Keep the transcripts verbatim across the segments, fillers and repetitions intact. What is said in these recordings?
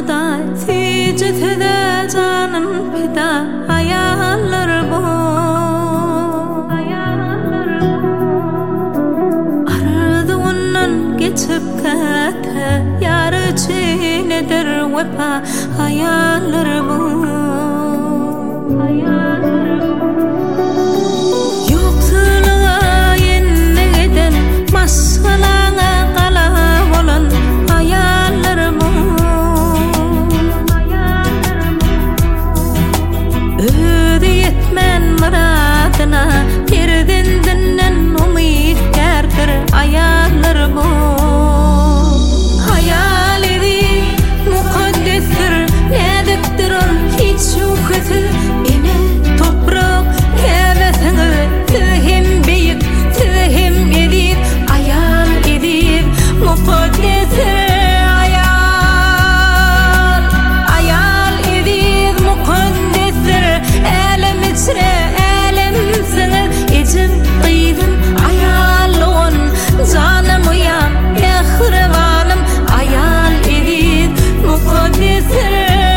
Huday secdede canım fida hayallar bu Arzuundan geçip kete yar içinedir vefa hayallar bu Yoksulluğa yeniden masalana kala olan hayallar bu Öde yetmen muradına Perdendinden umid gerdir hayallar bu Hayal edip mukaddestir Nediktir ol hiç şuhati Ine toprak hevesini Tühem beyik tühem edip Hayal edip mukaddestir Hayal Hayal edip mukaddestir Elem içre elem sınır İçim kıydım hayalon Canım uyan ehrivanım Hayal edip mukaddestir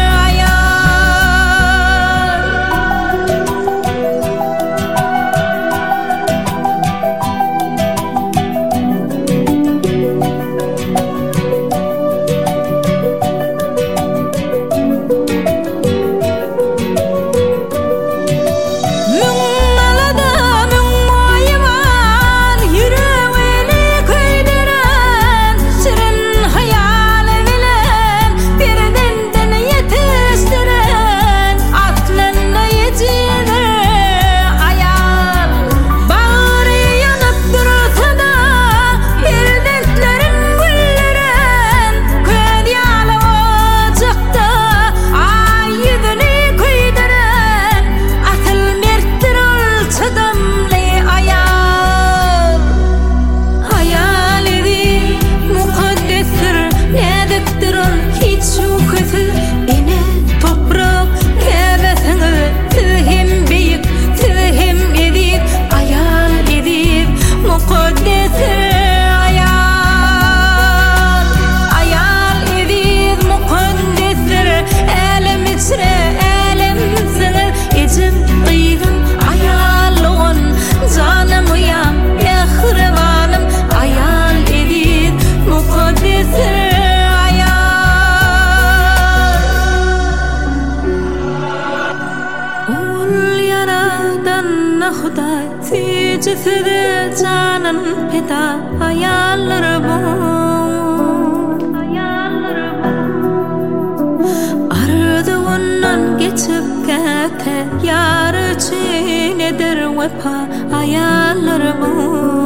Huday secdede canım fida hayallar bu Arzuundan geçip kete yar içinedir vefa hayallar bu